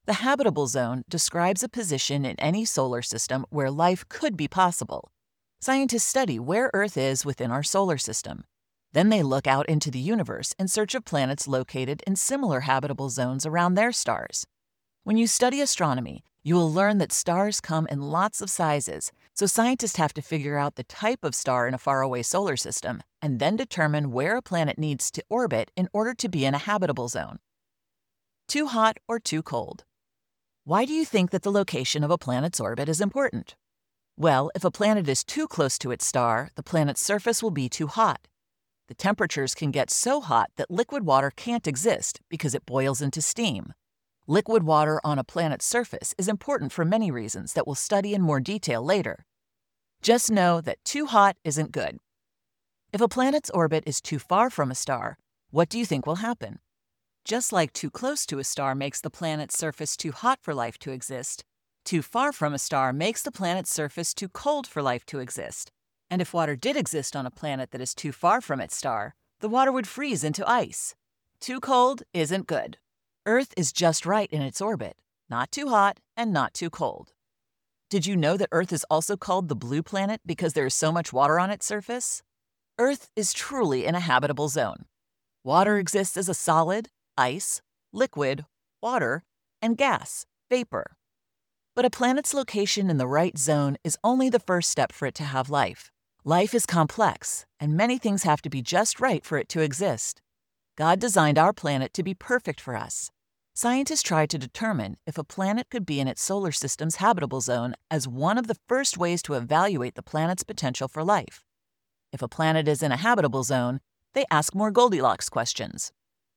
The habitable zone describes a position in any solar system where life could be possible. Scientists study where Earth is within our solar system. Then they look out into the universe in search of planets located in similar habitable zones around their stars. When you study astronomy, you will learn that stars come in lots of sizes, so scientists have to figure out the type of star in a faraway solar system and then determine where a planet needs to orbit in order to be in a habitable zone. Too hot or too cold? Why do you think that the location of a planet's orbit is important? Well, if a planet is too close to its star, the planet's surface will be too hot. The temperatures can get so hot that liquid water can't exist because it boils into steam. Liquid water on a planet's surface is important for many reasons that we'll study in more detail later. Just know that too hot isn't good. If a planet's orbit is too far from a star, what do you think will happen? Just like too close to a star makes the planet's surface too hot for life to exist, too far from a star makes the planet's surface too cold for life to exist. And if water did exist on a planet that is too far from its star, the water would freeze into ice. Too cold isn't good. Earth is just right in its orbit, not too hot and not too cold. Did you know that Earth is also called the blue planet because there is so much water on its surface? Earth is truly in a habitable zone. Water exists as a solid, ice, liquid, water, and gas, vapor. But a planet's location in the right zone is only the first step for it to have life. Life is complex, and many things have to be just right for it to exist. God designed our planet to be perfect for us. Scientists tried to determine if a planet could be in its solar system's habitable zone as one of the first ways to evaluate the planet's potential for life. If a planet is in a habitable zone, they ask more Goldilocks questions.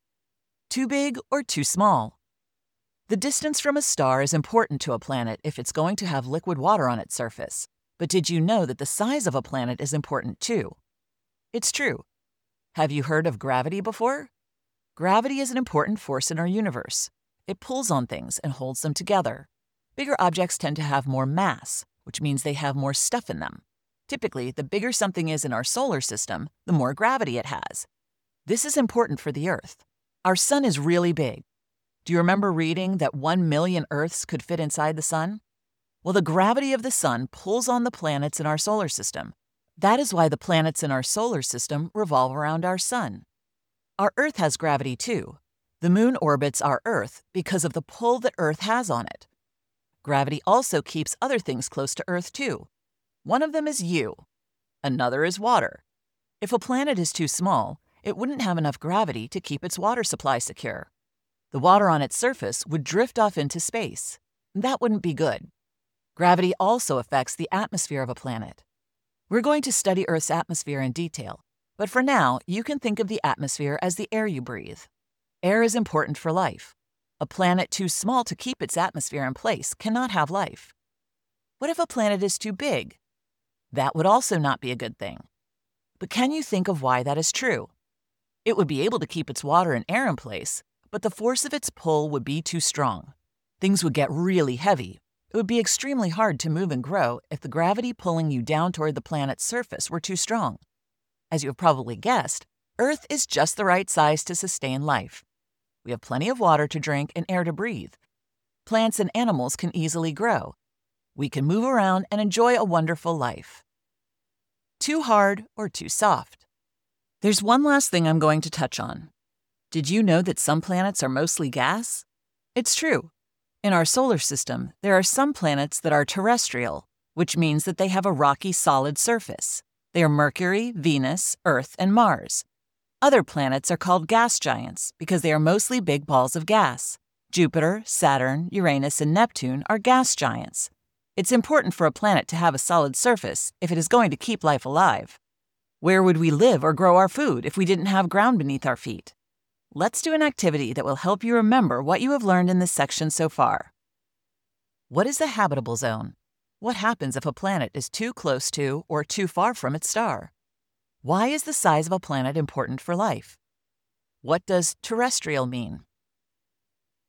Too big or too small? The distance from a star is important to a planet if it's going to have liquid water on its surface. But did you know that the size of a planet is important too? It's true. Have you heard of gravity before? Gravity is an important force in our universe. It pulls on things and holds them together. Bigger objects tend to have more mass, which means they have more stuff in them. Typically, the bigger something is in our solar system, the more gravity it has. This is important for the Earth. Our sun is really big. Do you remember reading that 1 million Earths could fit inside the sun? Well, the gravity of the sun pulls on the planets in our solar system. That is why the planets in our solar system revolve around our sun. Our Earth has gravity too. The moon orbits our Earth because of the pull that Earth has on it. Gravity also keeps other things close to Earth too. One of them is you. Another is water. If a planet is too small, it wouldn't have enough gravity to keep its water supply secure. The water on its surface would drift off into space. That wouldn't be good. Gravity also affects the atmosphere of a planet. We're going to study Earth's atmosphere in detail, but for now, you can think of the atmosphere as the air you breathe. Air is important for life. A planet too small to keep its atmosphere in place cannot have life. What if a planet is too big? That would also not be a good thing. But can you think of why that is true? It would be able to keep its water and air in place, but the force of its pull would be too strong. Things would get really heavy. It would be extremely hard to move and grow if the gravity pulling you down toward the planet's surface were too strong. As you have probably guessed, Earth is just the right size to sustain life. We have plenty of water to drink and air to breathe. Plants and animals can easily grow. We can move around and enjoy a wonderful life. Too hard or too soft? There's one last thing I'm going to touch on. Did you know that some planets are mostly gas? It's true. In our solar system, there are some planets that are terrestrial, which means that they have a rocky, solid surface. They are Mercury, Venus, Earth, and Mars. Other planets are called gas giants because they are mostly big balls of gas. Jupiter, Saturn, Uranus, and Neptune are gas giants. It's important for a planet to have a solid surface if it is going to keep life alive. Where would we live or grow our food if we didn't have ground beneath our feet? Let's do an activity that will help you remember what you have learned in this section so far. What is a habitable zone? What happens if a planet is too close to or too far from its star? Why is the size of a planet important for life? What does terrestrial mean?